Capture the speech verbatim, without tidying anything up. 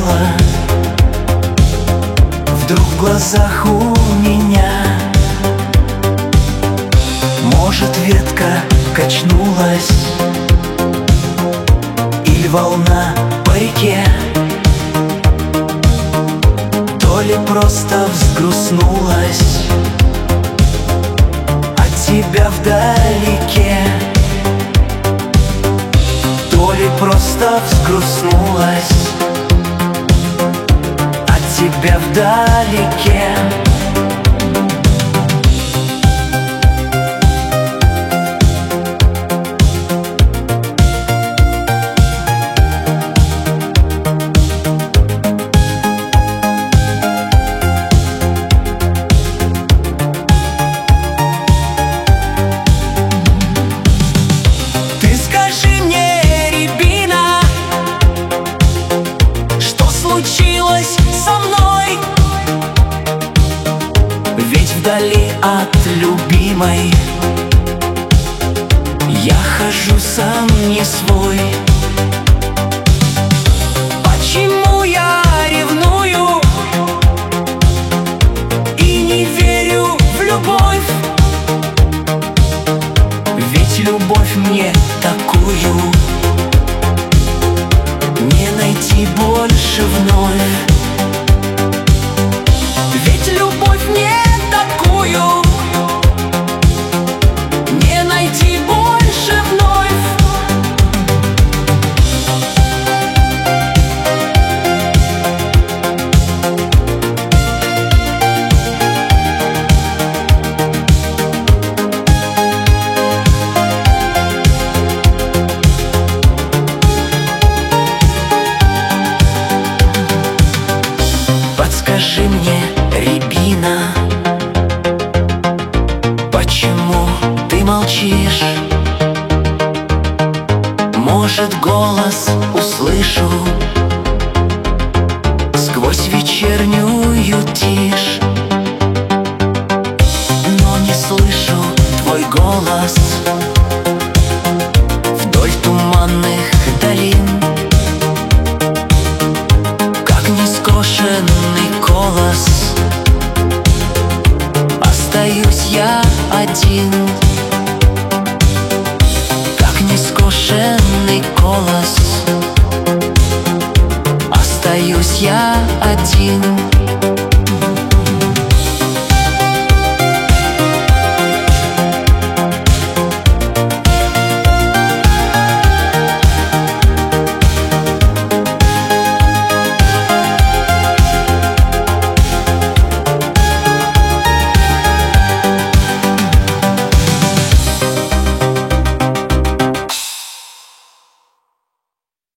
дело. Вдруг в глазах у меня, может, ветка качнулась или волна по реке, то ли просто взгрустнулась от тебя вдалеке, то ли просто взгрустнулась от тебя вдалеке. Вдали от любимой я хожу сам не свой. Почему я ревную и не верю в любовь? Ведь любовь мне такую не найти больше вновь. Ведь любовь мне такую не найти больше вновь. Подскажи мне, рябина, почему ты молчишь? Может, голос услышу сквозь вечернюю тишь, но не слышу твой голос вдоль туманных долин. Как нескошенный колос остаюсь я один, как нескошенный колос остаюсь я один.